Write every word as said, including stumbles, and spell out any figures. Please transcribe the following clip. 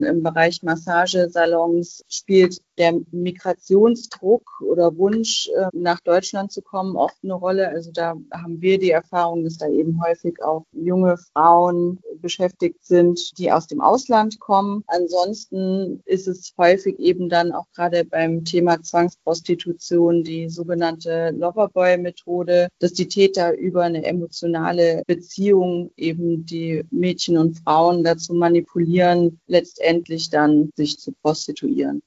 Im Bereich Massagesalons spielt der Migrationsdruck oder Wunsch, nach Deutschland zu kommen, oft eine Rolle. Also da haben wir die Erfahrung, dass da eben häufig auch junge Frauen beschäftigt sind, die aus dem Ausland kommen. Ansonsten ist es häufig eben dann auch gerade beim Thema Zwangsprostitution die sogenannte Loverboy-Methode, dass die Täter über eine emotionale Beziehung eben die Mädchen und Frauen dazu manipulieren, letztendlich dann sich zu prostituieren.